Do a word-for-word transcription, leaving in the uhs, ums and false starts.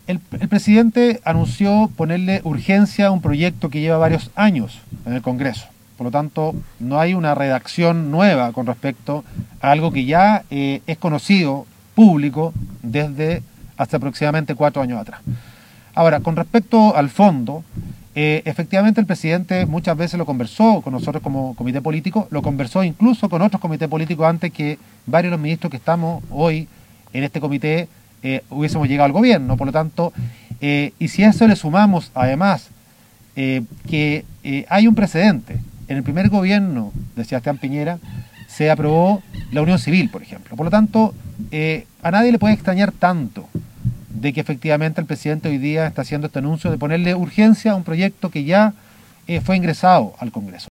El, el presidente anunció ponerle urgencia a un proyecto que lleva varios años en el Congreso. Por lo tanto, no hay una redacción nueva con respecto a algo que ya eh, es conocido, público, desde hace aproximadamente cuatro años atrás. Ahora, con respecto al fondo, eh, efectivamente el presidente muchas veces lo conversó con nosotros como comité político, lo conversó incluso con otros comités políticos antes que varios de los ministros que estamos hoy en este comité eh, hubiésemos llegado al gobierno. Por lo tanto, eh, y si a eso le sumamos además eh, que eh, hay un precedente, en el primer gobierno de Sebastián Piñera se aprobó la unión civil, por ejemplo. Por lo tanto, eh, a nadie le puede extrañar tanto de que efectivamente el presidente hoy día está haciendo este anuncio de ponerle urgencia a un proyecto que ya eh, fue ingresado al Congreso.